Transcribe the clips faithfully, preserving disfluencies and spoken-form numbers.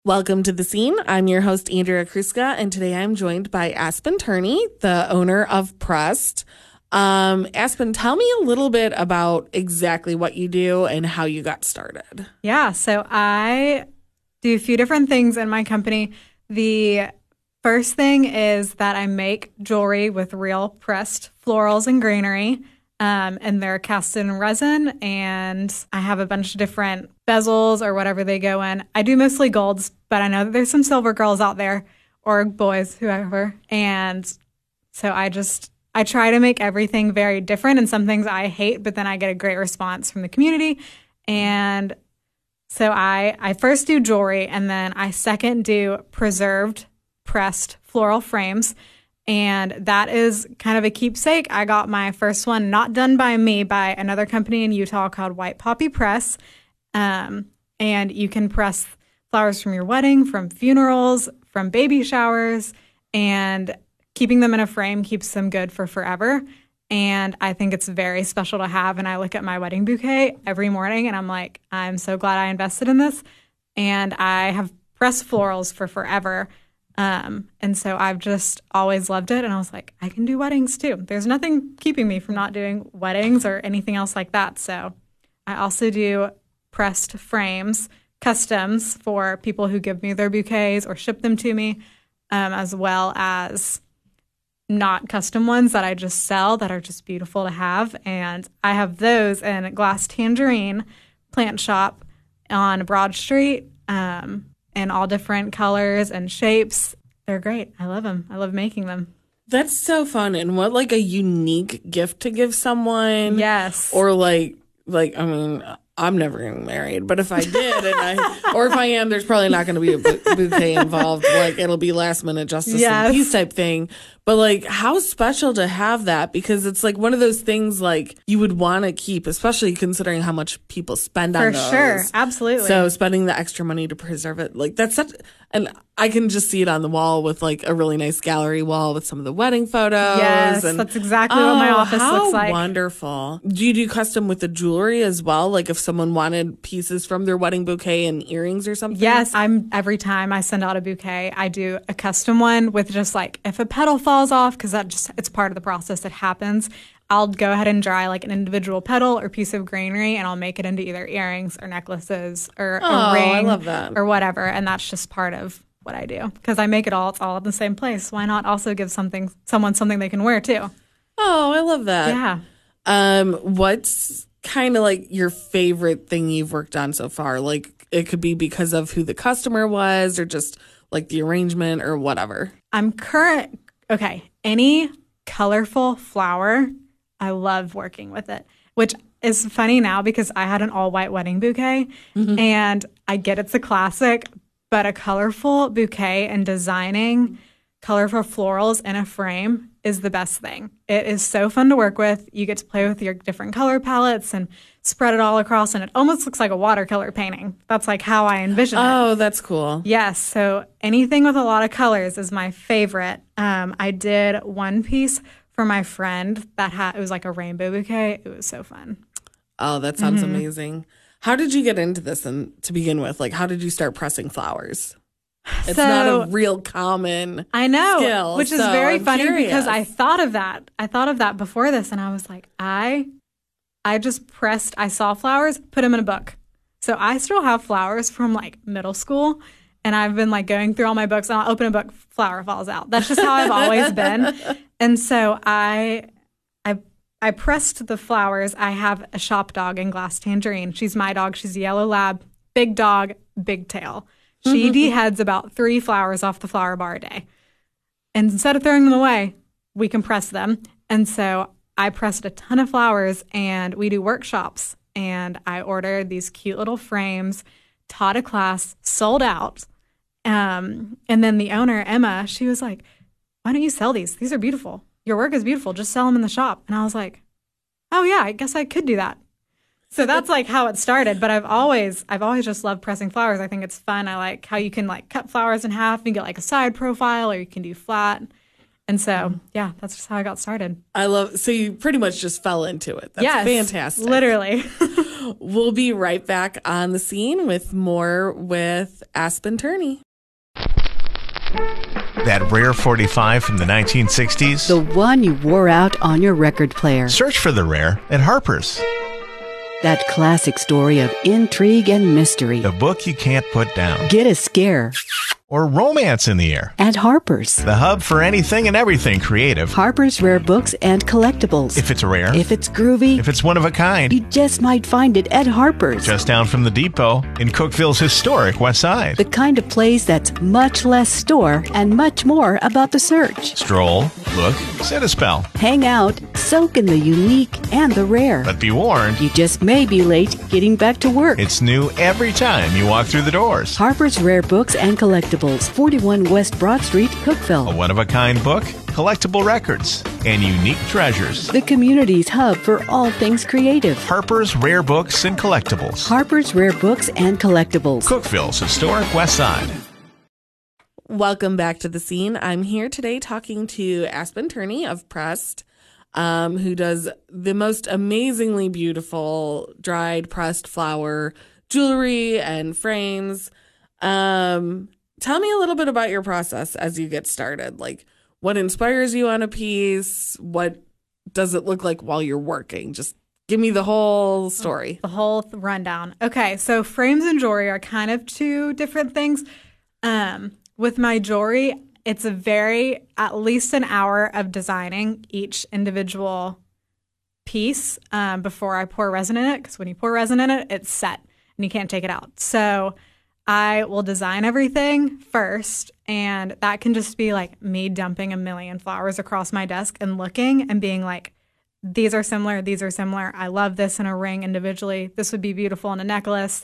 Welcome to The Scene. I'm your host, Andrea Kruska, and today I'm joined by Aspen Turney, the owner of Pressed. Um, Aspen, tell me a little bit about exactly what you do and how you got started. Yeah, so I do a few different things in my company. The first thing is that I make jewelry with real pressed florals and greenery. Um, and they're cast in resin, and I have a bunch of different bezels or whatever they go in. I do mostly golds, but I know that there's some silver girls out there, or boys, whoever. And so I just, I try to make everything very different, and some things I hate, but then I get a great response from the community. And so I, I first do jewelry, and then I second do preserved pressed floral frames. And that is kind of a keepsake. I got my first one not done by me, by another company in Utah called White Poppy Press. Um, and you can press flowers from your wedding, from funerals, from baby showers, and keeping them in a frame keeps them good for forever. And I think it's very special to have. And I look at my wedding bouquet every morning and I'm like, I'm so glad I invested in this. And I have pressed florals for forever. Um, and so I've just always loved it. And I was like, I can do weddings too. There's nothing keeping me from not doing weddings or anything else like that. So I also do pressed frames, customs for people who give me their bouquets or ship them to me, um, as well as not custom ones that I just sell that are just beautiful to have. And I have those in Glass Tangerine Plant Shop on Broad Street. Um, in all different colors and shapes. They're great. I love them. I love making them. That's so fun. And what like a unique gift to give someone. Yes. Or like, like, I mean, I'm never getting married, but if I did, and I, or if I am, there's probably not going to be a bu- bouquet involved. Like it'll be last minute justice yes. and peace type thing. But like, how special to have that, because it's like one of those things like you would want to keep, especially considering how much people spend on For those. sure, absolutely. So spending the extra money to preserve it, like that's such, and I can just see it on the wall with like a really nice gallery wall with some of the wedding photos. Yes, and, that's exactly oh, what my office how looks like. Wonderful. Do you do custom with the jewelry as well? Like if someone wanted pieces from their wedding bouquet and earrings or something? Yes, I'm every time I send out a bouquet, I do a custom one with just like if a petal falls off, because that just it's part of the process that happens. I'll go ahead and dry like an individual petal or piece of greenery, and I'll make it into either earrings or necklaces or oh, a ring I love that. or whatever. And that's just part of what I do because I make it all. It's all at the same place. Why not also give something someone something they can wear too? Oh, I love that. Yeah. Um, what's kind of like your favorite thing you've worked on so far? Like it could be because of who the customer was or just like the arrangement or whatever. I'm current. Okay. Any colorful flower, I love working with it, which is funny now because I had an all white wedding bouquet mm-hmm. and I get it's a classic, but a colorful bouquet and designing colorful florals in a frame is the best thing. It is so fun to work with. You get to play with your different color palettes and spread it all across, and it almost looks like a watercolor painting. That's like how I envision it. Oh, that's cool. Yes. So anything with a lot of colors is my favorite. Um, I did one piece for my friend that had, it was like a rainbow bouquet. It was so fun. Oh, that sounds mm-hmm. amazing. How did you get into this and to begin with? Like, how did you start pressing flowers? It's so, not a real common I know, skill, which is so very I'm funny curious. because I thought of that. I thought of that before this, and I was like, I, I just pressed. I saw flowers, put them in a book. So I still have flowers from like middle school, and I've been like going through all my books. And I'll open a book, flower falls out. That's just how I've always been. And so I, I, I pressed the flowers. I have a shop dog in Glass Tangerine. She's my dog. She's a yellow lab, big dog, big tail. She deheads about three flowers off the flower bar a day. And instead of throwing them away, we can press them. And so I pressed a ton of flowers, and we do workshops. And I ordered these cute little frames, taught a class, sold out. Um, and then the owner, Emma, she was like, why don't you sell these? These are beautiful. Your work is beautiful. Just sell them in the shop. And I was like, oh, yeah, I guess I could do that. So that's like how it started. But I've always I've always just loved pressing flowers. I think it's fun. I like how you can like cut flowers in half and get like a side profile, or you can do flat. And so, yeah, that's just how I got started. I love, so you pretty much just fell into it. That's yes, fantastic. Literally. We'll be right back on the scene with more with Aspen Turney. That rare forty-five from the nineteen sixties? The one you wore out on your record player. Search for the rare at Harper's. That classic story of intrigue and mystery. The book you can't put down. Get a scare. Or romance in the air. At Harper's. The hub for anything and everything creative. Harper's Rare Books and Collectibles. If it's rare. If it's groovy. If it's one of a kind. You just might find it at Harper's. Just down from the depot in Cookeville's historic West Side. The kind of place that's much less store and much more about the search. Stroll, look, set a spell. Hang out, soak in the unique and the rare. But be warned. You just may be late getting back to work. It's new every time you walk through the doors. Harper's Rare Books and Collectibles. forty-one West Broad Street, Cookeville. A one-of-a-kind book, collectible records, and unique treasures. The community's hub for all things creative. Harper's Rare Books and Collectibles. Harper's Rare Books and Collectibles. Cookeville's historic West Side. Welcome back to the scene. I'm here today talking to Aspen Turney of Pressed, um, who does the most amazingly beautiful dried pressed flower jewelry and frames. Um, tell me a little bit about your process as you get started. Like, what inspires you on a piece? What does it look like while you're working? Just give me the whole story. The whole th- rundown. Okay, so frames and jewelry are kind of two different things. Um, with my jewelry, it's a very, at least an hour of designing each individual piece um, before I pour resin in it. Because when you pour resin in it, it's set and you can't take it out. So I will design everything first, and that can just be like me dumping a million flowers across my desk and looking and being like, these are similar, these are similar. I love this in a ring individually. This would be beautiful in a necklace.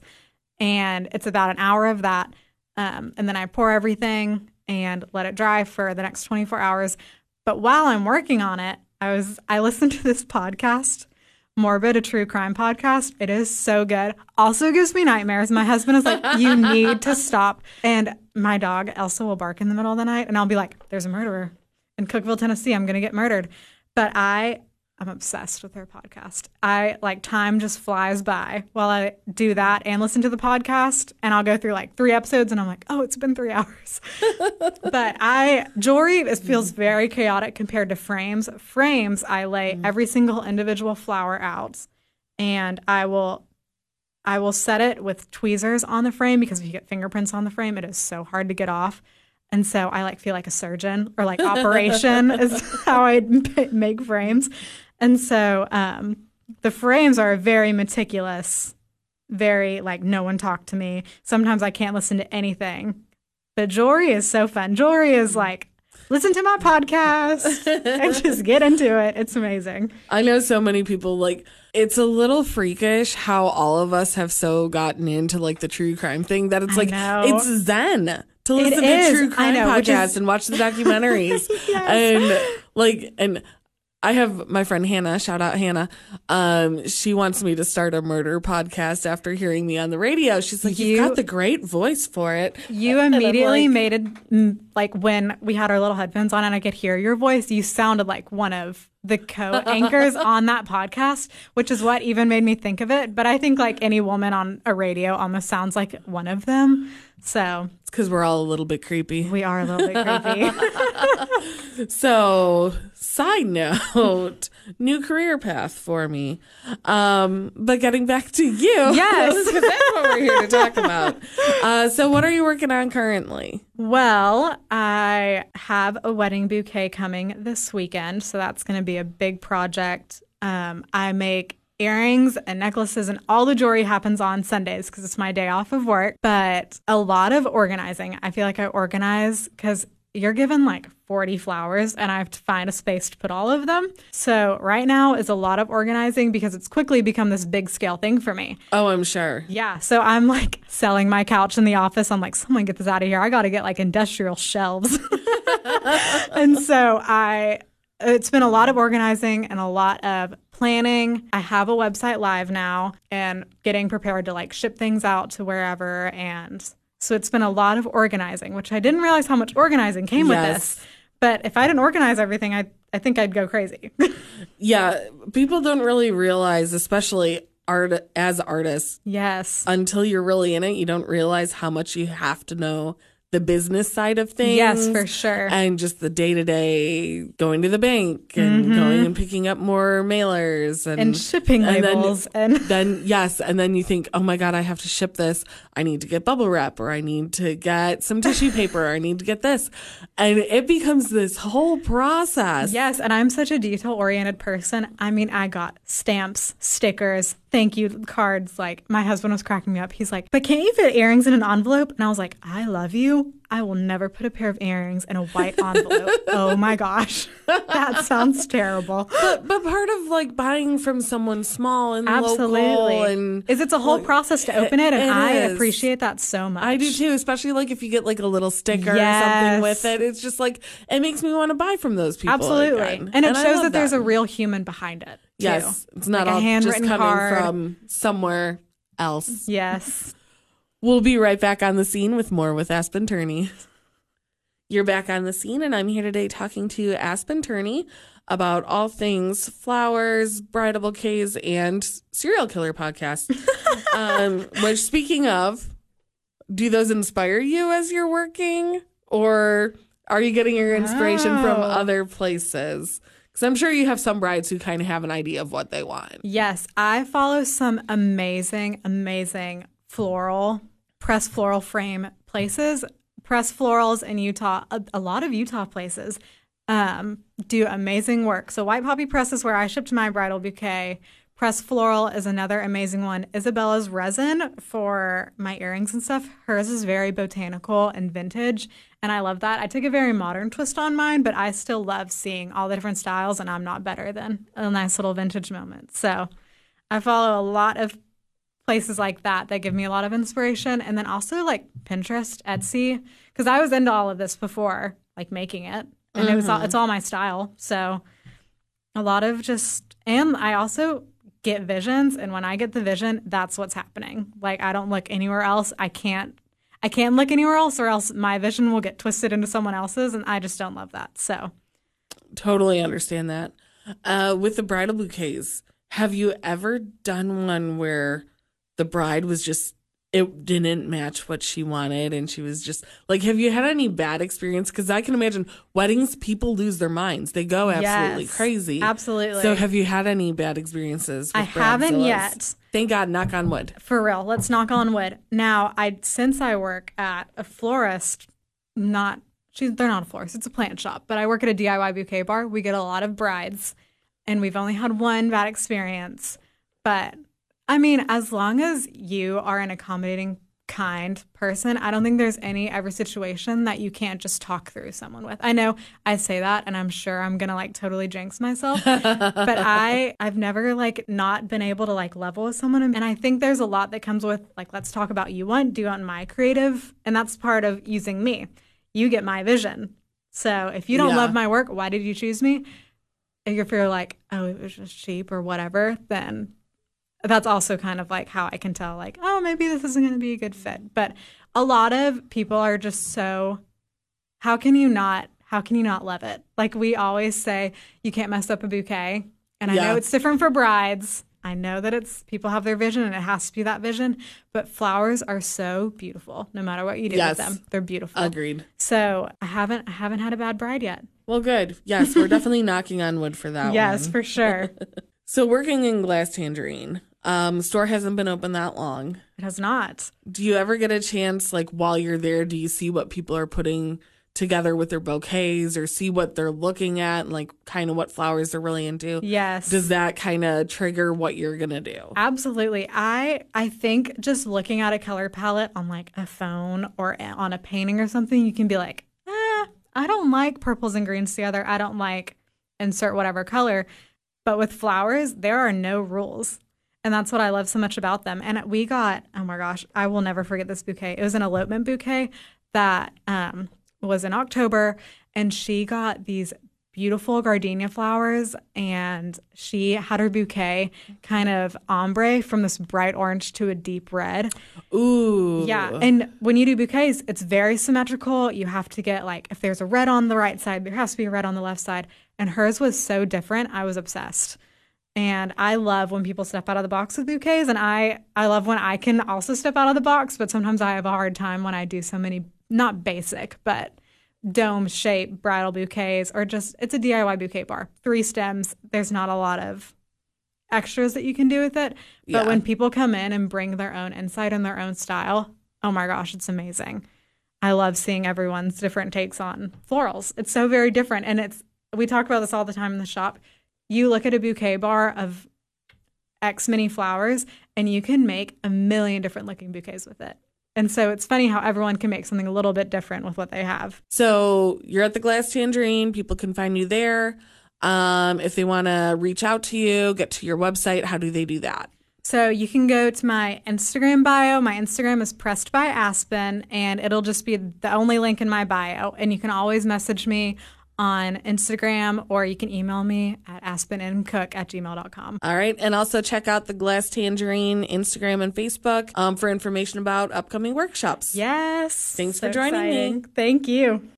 And it's about an hour of that. Um, and then I pour everything and let it dry for the next twenty-four hours. But while I'm working on it, I was I listened to this podcast, Morbid, a true crime podcast. It is so good. Also gives me nightmares. My husband is like, you need to stop. And my dog, Elsa, will bark in the middle of the night. And I'll be like, there's a murderer in Cookeville, Tennessee. I'm going to get murdered. But I, I'm obsessed with their podcast. I, like, time just flies by while I do that and listen to the podcast. And I'll go through, like, three episodes. And I'm like, oh, it's been three hours. But I, jewelry, it feels very chaotic compared to frames. Frames, I lay every single individual flower out, and I will I will set it with tweezers on the frame, because if you get fingerprints on the frame, it is so hard to get off. And so I like feel like a surgeon, or like operation is how I make frames. And so um, the frames are very meticulous, very like no one talk to me. Sometimes I can't listen to anything. But jewelry is so fun. Jewelry is like, listen to my podcast and just get into it. It's amazing. I know so many people, like, it's a little freakish how all of us have so gotten into like the true crime thing that it's I like, know. it's zen to listen It to is. true crime I know, which podcasts is- and watch the documentaries. Yes. And like, and I have my friend Hannah, shout out Hannah. Um, she wants me to start a murder podcast after hearing me on the radio. She's like, you've You- got the great voice for it. You And I'm immediately like, made it, mm, like when we had our little headphones on and I could hear your voice, you sounded like one of the co-anchors on that podcast, which is what even made me think of it. But I think like any woman on a radio almost sounds like one of them. So it's because we're all a little bit creepy. we are a little bit creepy. So, side note, new career path for me. Um, but getting back to you. Yes. Because that's what we're here to talk about. Uh, so, what are you working on currently? Well, I have a wedding bouquet coming this weekend, so that's going to be a big project. Um, I make earrings and necklaces, and all the jewelry happens on Sundays because it's my day off of work. But a lot of organizing. I feel like I organize because you're given like forty flowers and I have to find a space to put all of them. So right now is a lot of organizing because it's quickly become this big scale thing for me. Oh, I'm sure. Yeah. So I'm like selling my couch in the office. I'm like, someone get this out of here. I got to get like industrial shelves. And so I, it's been a lot of organizing and a lot of planning. I have a website live now and getting prepared to like ship things out to wherever. And so it's been a lot of organizing, which I didn't realize how much organizing came with Yes. this. But if I didn't organize everything, I I think I'd go crazy. Yeah, people don't really realize, especially art as artists, Yes. until you're really in it, you don't realize how much you have to know the business side of things. Yes, for sure. And just the day to day going to the bank and Mm-hmm. going and picking up more mailers and, And shipping and then- labels and- then yes, and then you think, oh my God, I have to ship this. I need to get bubble wrap, or I need to get some tissue paper, or I need to get this. And it becomes this whole process. Yes, and I'm such a detail-oriented person. I mean, I got stamps, stickers, thank you cards. Like, my husband was cracking me up. He's like, but can't you fit earrings in an envelope? And I was like, I love you. I will never put a pair of earrings in a white envelope. Oh my gosh. That sounds terrible. But, but part of like buying from someone small and Absolutely. local and Is it's a whole like, process to open it, and it I is. appreciate that so much. I do too, especially like if you get like a little sticker or Yes. something with it. It's just like it makes me want to buy from those people. Absolutely. again. And it I shows love that there's a real human behind it. Too. yes, it's not Like a all just handwritten coming card. from somewhere else. Yes. We'll be right back on the scene with more with Aspen Turney. You're back on the scene, and I'm here today talking to Aspen Turney about all things flowers, bridal bouquets, and serial killer podcast. um, which, speaking of, do those inspire you as you're working, or are you getting your inspiration from Oh. other places? Because I'm sure you have some brides who kind of have an idea of what they want. Yes, I follow some amazing, amazing floral, press floral frame places. Press florals in Utah, a, a lot of Utah places um, do amazing work. So White Poppy Press is where I shipped my bridal bouquet. Press Floral is another amazing one. Isabella's resin for my earrings and stuff, hers is very botanical and vintage, and I love that. I took a very modern twist on mine, but I still love seeing all the different styles, and I'm not better than a nice little vintage moment. So I follow a lot of places like that that give me a lot of inspiration, and then also like Pinterest, Etsy, because I was into all of this before, like making it, and Mm-hmm. it was all, it's all my style. So a lot of just, and I also get visions, and when I get the vision, that's what's happening. Like, I don't look anywhere else. I can't I can't look anywhere else, or else my vision will get twisted into someone else's, and I just don't love that. So Totally understand that. Uh, with the bridal bouquets, have you ever done one where the bride was just, it didn't match what she wanted, and she was just like, have you had any bad experience? Because I can imagine weddings, people lose their minds. They go absolutely Yes, crazy. absolutely. So have you had any bad experiences? With I haven't Bridezillas? yet. Thank God, knock on wood. For real, let's knock on wood. Now, I since I work at a florist, not she's they're not a florist, it's a plant shop, but I work at a D I Y bouquet bar. We get a lot of brides, and we've only had one bad experience. But I mean, as long as you are an accommodating, kind person, I don't think there's any ever situation that you can't just talk through someone with. I know I say that, and I'm sure I'm gonna like totally jinx myself, but I I've never like not been able to like level with someone, and I think there's a lot that comes with like, let's talk about you want, do you want my creative, and that's part of using me. You get my vision. So if you don't Yeah. love my work, why did you choose me? If you're like, oh, it was just cheap or whatever, then that's also kind of like how I can tell, like, oh, maybe this isn't going to be a good fit. But a lot of people are just so, how can you not, how can you not love it? Like, we always say, you can't mess up a bouquet. And I Yeah. know it's different for brides. I know that it's, people have their vision and it has to be that vision. But flowers are so beautiful, no matter what you do Yes. with them. They're beautiful. Agreed. So I haven't, I haven't had a bad bride yet. Well, good. Yes, we're definitely knocking on wood for that Yes, one. for sure. So working in Glass Tangerine, um, store hasn't been open that long. It has not. Do you ever get a chance, like while you're there, do you see what people are putting together with their bouquets, or see what they're looking at, and like kind of what flowers they're really into? Yes. Does that kind of trigger what you're going to do? Absolutely. I I think just looking at a color palette on like a phone or a- on a painting or something, you can be like, ah, I don't like purples and greens together. I don't like insert whatever color. But with flowers, there are no rules. And that's what I love so much about them. And we got, oh my gosh, I will never forget this bouquet. It was an elopement bouquet that um, was in October. And she got these beautiful gardenia flowers, and she had her bouquet kind of ombre from this bright orange to a deep red. Ooh. Yeah. And when you do bouquets, it's very symmetrical. You have to get, like, if there's a red on the right side, there has to be a red on the left side. And hers was so different. I was obsessed. And I love when people step out of the box with bouquets. And I, I love when I can also step out of the box, but sometimes I have a hard time when I do so many, not basic, but dome shape bridal bouquets, or just, it's a D I Y bouquet bar. Three stems. There's not a lot of extras that you can do with it. But Yeah. when people come in and bring their own insight and their own style, oh my gosh, it's amazing. I love seeing everyone's different takes on florals. It's so very different. And it's, we talk about this all the time in the shop. You look at a bouquet bar of X many flowers and you can make a million different looking bouquets with it. And so it's funny how everyone can make something a little bit different with what they have. So you're at the Glass Tangerine. People can find you there. Um, if they want to reach out to you, get to your website, how do they do that? So you can go to my Instagram bio. My Instagram is Pressed by Aspen, and it'll just be the only link in my bio. And you can always message me on Instagram, or you can email me at aspenandcook at gmail dot com. All right. And also check out the Glass Tangerine Instagram and Facebook um, for information about upcoming workshops. Yes. Thanks So for joining me. exciting. Thank you.